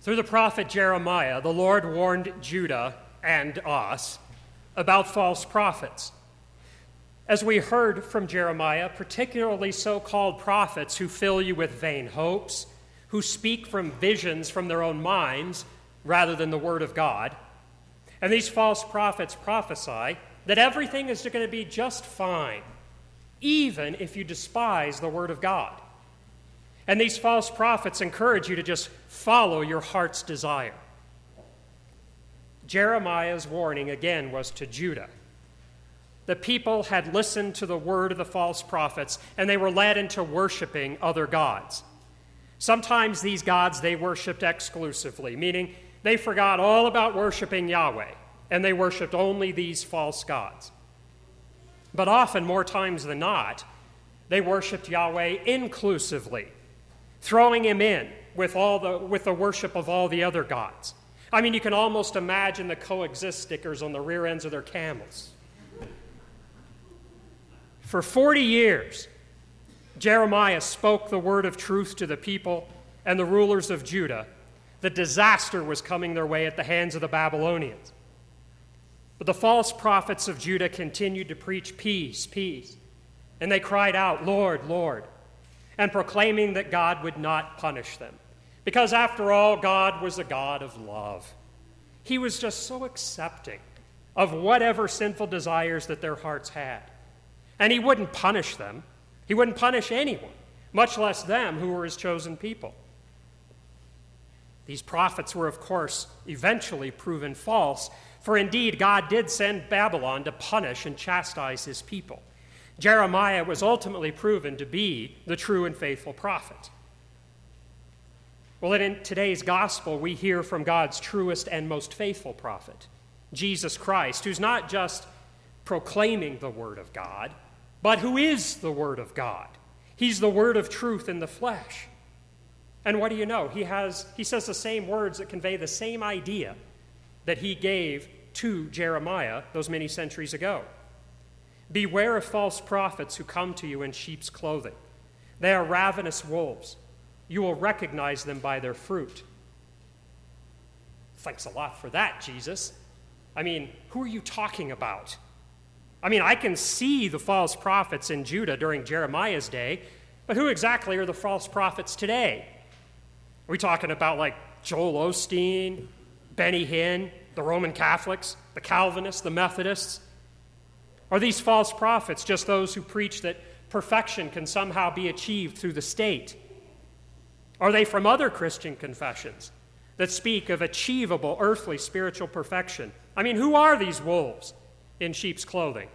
Through the prophet Jeremiah, the Lord warned Judah and us about false prophets. As we heard from Jeremiah, particularly so-called prophets who fill you with vain hopes, who speak from visions from their own minds rather than the word of God. And these false prophets prophesy that everything is going to be just fine, even if you despise the word of God. And these false prophets encourage you to just follow your heart's desire. Jeremiah's warning again was to Judah. The people had listened to the word of the false prophets, and they were led into worshiping other gods. Sometimes these gods they worshipped exclusively, meaning they forgot all about worshiping Yahweh, and they worshipped only these false gods. But often, more times than not, they worshipped Yahweh inclusively, throwing him in with the worship of all the other gods. I mean, you can almost imagine the coexist stickers on the rear ends of their camels. For 40 years, Jeremiah spoke the word of truth to the people and the rulers of Judah. The disaster was coming their way at the hands of the Babylonians. But the false prophets of Judah continued to preach peace, peace. And they cried out, Lord, Lord, and proclaiming that God would not punish them. Because after all, God was a God of love. He was just so accepting of whatever sinful desires that their hearts had. And he wouldn't punish them. He wouldn't punish anyone, much less them who were his chosen people. These prophets were, of course, eventually proven false, for indeed God did send Babylon to punish and chastise his people. Jeremiah was ultimately proven to be the true and faithful prophet. Well, in today's gospel, we hear from God's truest and most faithful prophet, Jesus Christ, who's not just proclaiming the word of God, but who is the word of God. He's the word of truth in the flesh. And what do you know? He says the same words that convey the same idea that he gave to Jeremiah those many centuries ago. Beware of false prophets who come to you in sheep's clothing. They are ravenous wolves. You will recognize them by their fruit. Thanks a lot for that, Jesus. I mean, who are you talking about? I mean, I can see the false prophets in Judah during Jeremiah's day, but who exactly are the false prophets today? Are we talking about like Joel Osteen, Benny Hinn, the Roman Catholics, the Calvinists, the Methodists? Are these false prophets just those who preach that perfection can somehow be achieved through the state? Are they from other Christian confessions that speak of achievable earthly spiritual perfection? I mean, who are these wolves in sheep's clothing?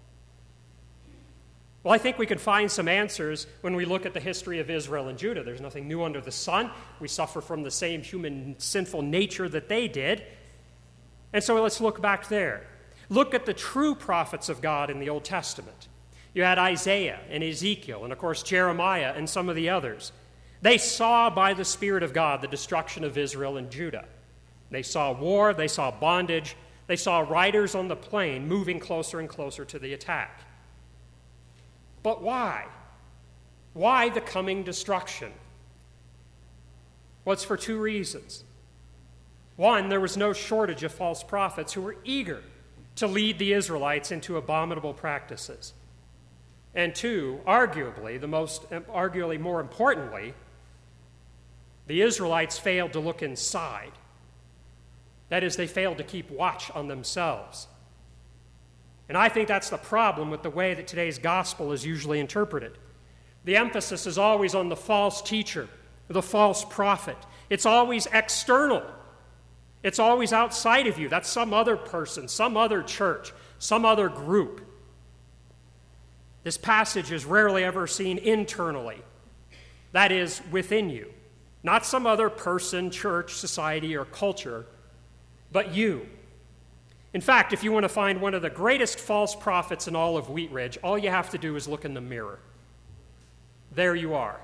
Well, I think we can find some answers when we look at the history of Israel and Judah. There's nothing new under the sun. We suffer from the same human sinful nature that they did. And so let's look back there. Look at the true prophets of God in the Old Testament. You had Isaiah and Ezekiel, and of course Jeremiah and some of the others. They saw by the Spirit of God the destruction of Israel and Judah. They saw war, they saw bondage, they saw riders on the plain moving closer and closer to the attack. But why? Why the coming destruction? Well, it's for two reasons. One, there was no shortage of false prophets who were eager to lead the Israelites into abominable practices. And two, arguably more importantly, the Israelites failed to look inside. That is, they failed to keep watch on themselves. And I think that's the problem with the way that today's gospel is usually interpreted. The emphasis is always on the false teacher, the false prophet. It's always external. It's always outside of you. That's some other person, some other church, some other group. This passage is rarely ever seen internally. That is, within you. Not some other person, church, society, or culture, but you. In fact, if you want to find one of the greatest false prophets in all of Wheat Ridge, all you have to do is look in the mirror. There you are.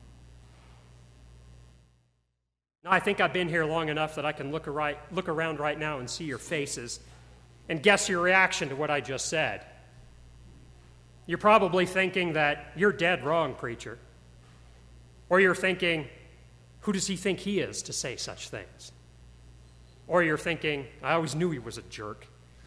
Now, I think I've been here long enough that I can look around right now and see your faces and guess your reaction to what I just said. You're probably thinking that you're dead wrong, preacher. Or you're thinking, Who does he think he is to say such things? Or you're thinking, I always knew he was a jerk.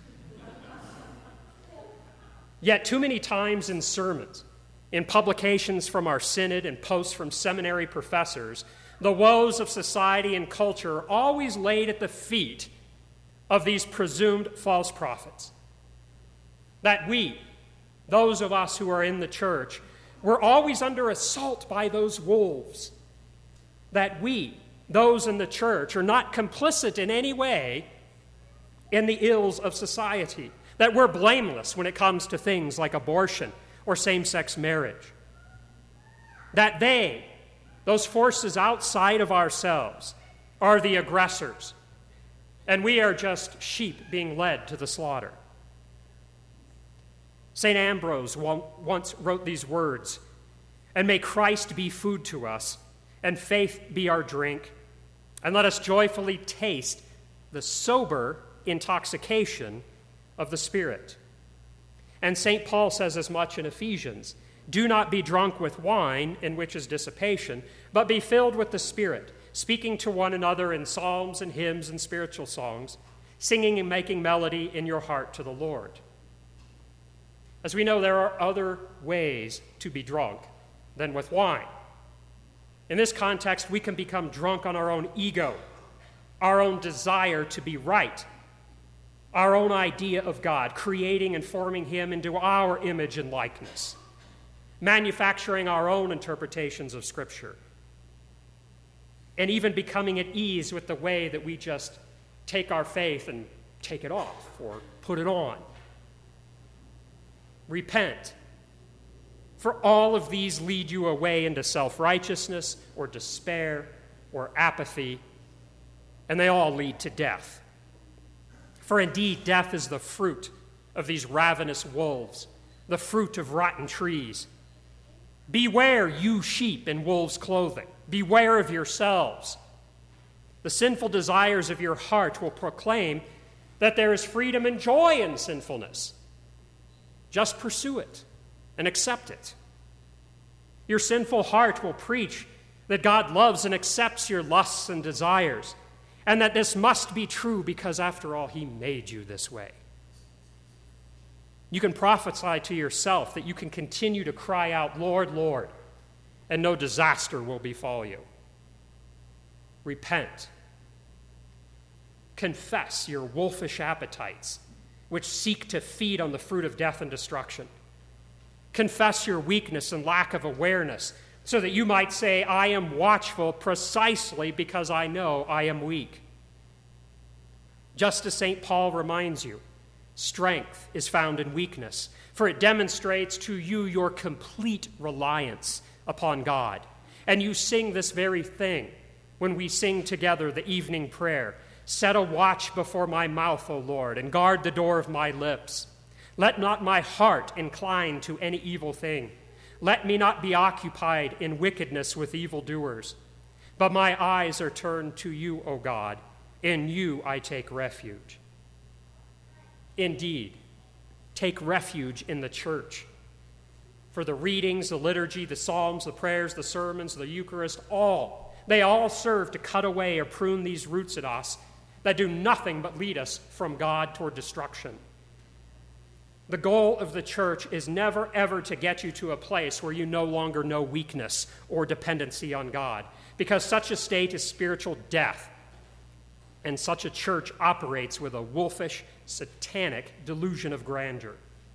Yet too many times in sermons, in publications from our synod and posts from seminary professors, the woes of society and culture are always laid at the feet of these presumed false prophets. That we, those of us who are in the church, we're always under assault by those wolves. That we, those in the church, are not complicit in any way in the ills of society. That we're blameless when it comes to things like abortion or same-sex marriage. That they, those forces outside of ourselves, are the aggressors, and we are just sheep being led to the slaughter. St. Ambrose once wrote these words, "And may Christ be food to us, and faith be our drink, and let us joyfully taste the sober intoxication of the Spirit." And St. Paul says as much in Ephesians, "Do not be drunk with wine, in which is dissipation, but be filled with the Spirit, speaking to one another in psalms and hymns and spiritual songs, singing and making melody in your heart to the Lord." As we know, there are other ways to be drunk than with wine. In this context, we can become drunk on our own ego, our own desire to be right, our own idea of God, creating and forming him into our image and likeness, manufacturing our own interpretations of Scripture, and even becoming at ease with the way that we just take our faith and take it off or put it on. Repent, for all of these lead you away into self-righteousness or despair or apathy, and they all lead to death. For indeed, death is the fruit of these ravenous wolves, the fruit of rotten trees. Beware, you sheep in wolves' clothing. Beware of yourselves. The sinful desires of your heart will proclaim that there is freedom and joy in sinfulness. Just pursue it and accept it. Your sinful heart will preach that God loves and accepts your lusts and desires, and that this must be true because, after all, he made you this way. You can prophesy to yourself that you can continue to cry out, "Lord, Lord," and no disaster will befall you. Repent. Confess your wolfish appetites, which seek to feed on the fruit of death and destruction. Confess your weakness and lack of awareness, so that you might say, "I am watchful precisely because I know I am weak." Just as St. Paul reminds you, strength is found in weakness, for it demonstrates to you your complete reliance upon God. And you sing this very thing when we sing together the evening prayer. "Set a watch before my mouth, O Lord, and guard the door of my lips. Let not my heart incline to any evil thing. Let me not be occupied in wickedness with evildoers. But my eyes are turned to you, O God. In you I take refuge." Indeed, take refuge in the church. For the readings, the liturgy, the psalms, the prayers, the sermons, the Eucharist, they all serve to cut away or prune these roots at us that do nothing but lead us from God toward destruction. The goal of the church is never, ever to get you to a place where you no longer know weakness or dependency on God, because such a state is spiritual death, and such a church operates with a wolfish, satanic delusion of grandeur.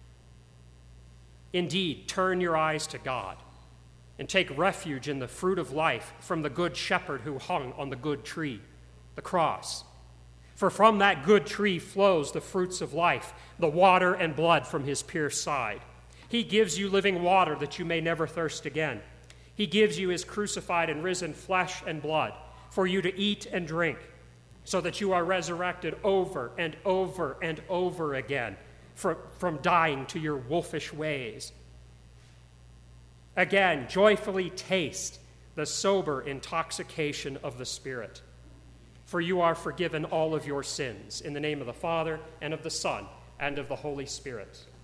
Indeed, turn your eyes to God and take refuge in the fruit of life from the good shepherd who hung on the good tree, the cross. For from that good tree flows the fruits of life, the water and blood from his pierced side. He gives you living water that you may never thirst again. He gives you his crucified and risen flesh and blood for you to eat and drink, so that you are resurrected over and over and over again from dying to your wolfish ways. Again, joyfully taste the sober intoxication of the Spirit. For you are forgiven all of your sins. In the name of the Father, and of the Son, and of the Holy Spirit.